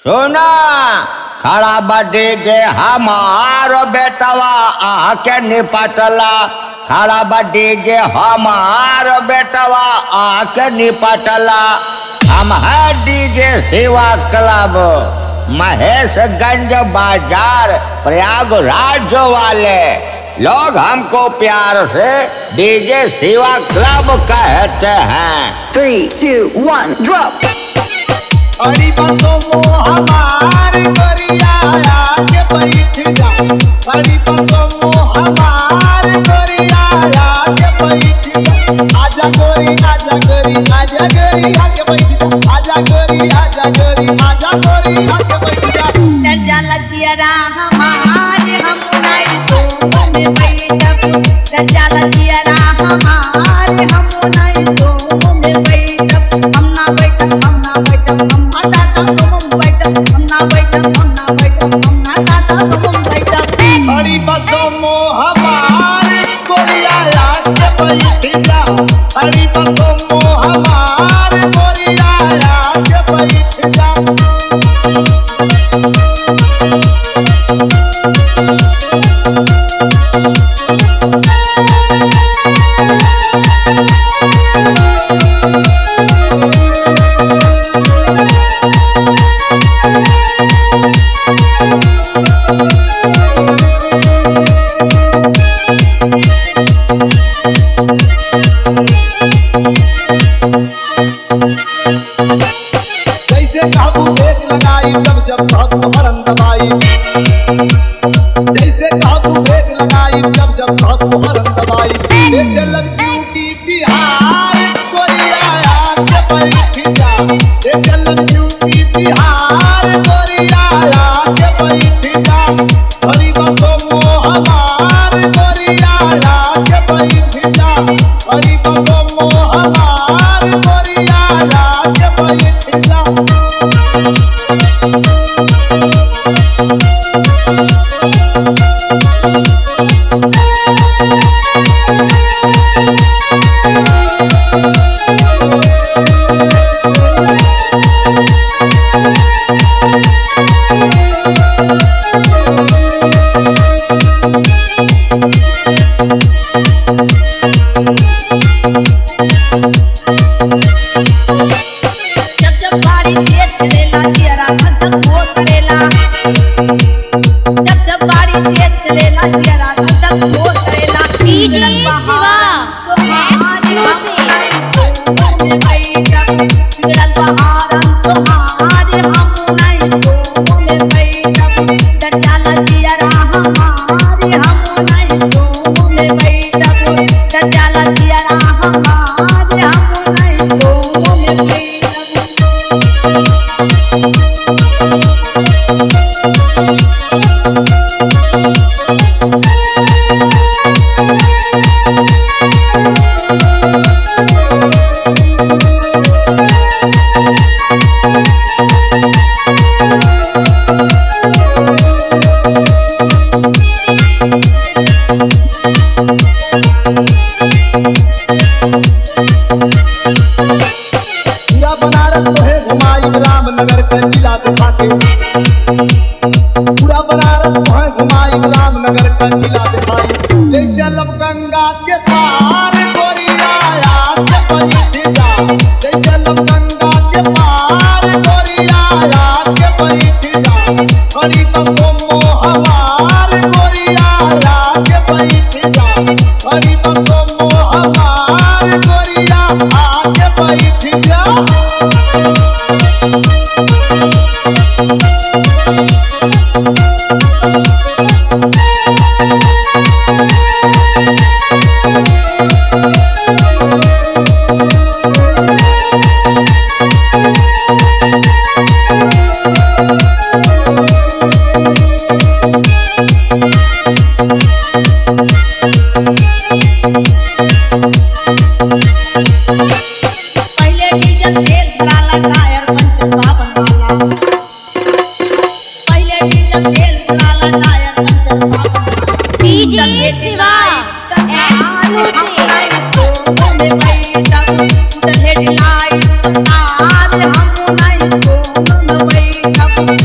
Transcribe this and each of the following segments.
सुना खड़ा बड़ी जे हमार बेटवा आके निपटला। खड़ा बड़ी जे हमार बेटवा आके निपटला। हम है डीजे शिवा क्लब, महेशगंज बाजार, प्रयागराज वाले लोग हमको प्यार से डीजे शिवा क्लब कहते हैं। 3, 2, 1, drop। अड़ी बसों को हमार गोरिया आके बैठ जा। अड़ी बसों को हमार गोरिया आके बैठ जा। आजा गोरी आजा गोरी आजा गोरी आके बैठ जा। आजा गोरी आजा गोरी आजा गोरी आके बैठ जा। दज्जाल जियरा हमारे हम नहीं सोने बैठब। दज्जाल जियरा हमारे हम नहीं सोने बैठब। हम ना बैठब हम ना बैठब हम ना टाटा हम बैठब। हम ना बैठब हम ना बैठब हम ना टाटा हम बैठब। अड़ी बसों को हमार गोरिया आके बैठ जा। अड़ी बसों को हमार गोरिया आके बैठ जा। जैसे काबू देख लगाई जब जब काबू हरन दबाई। जैसे काबू देख लगाई जब जब काबू हरन दबाई। ये चलन यूपी बिहार गोरिया आके बैठ जा। ये चलन यूपी बिहार गोरिया आके बैठ जा। हरी बसों को हमार गोरिया आके बैठ जा। हरी बसों को हमार गोरिया आके बैठ जा। जब जब गाड़ी तेज चलेला जियरा धक धक हो करेला। जब जब गाड़ी तेज चलेला जियरा धक धक हो करेला। डीजे शिवा पूरा बनारस तोहे घुमाई रामनगर के जिला दिखा के। पूरा बनारस तोहे घुमाई रामनगर के जिला दिखाई। ले चलब गंगा के पार गोरिया आके बैठ जा। ले चलब गंगा के पार गोरिया आके बैठ जा। हरी बसों को हमार गोरिया आके बैठ जा। हरी बसों को हमार गोरिया आके बैठ जा। पहले डीजल तेल भराला टायर पंचर बावन वाला। पहले डीजल तेल भराला टायर पंचर बावन वाला। डीजे शिवा हेडलाइट तार हम नहीं सोन बैठब।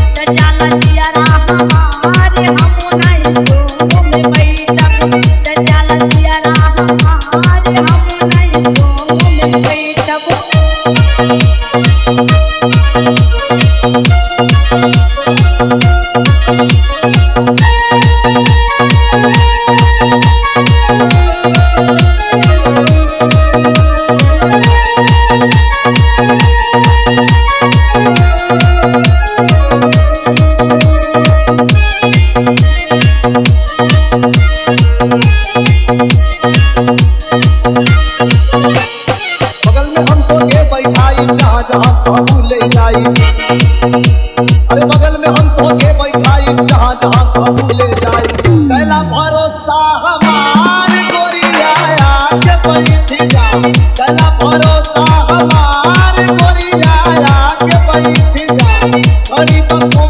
पर तुम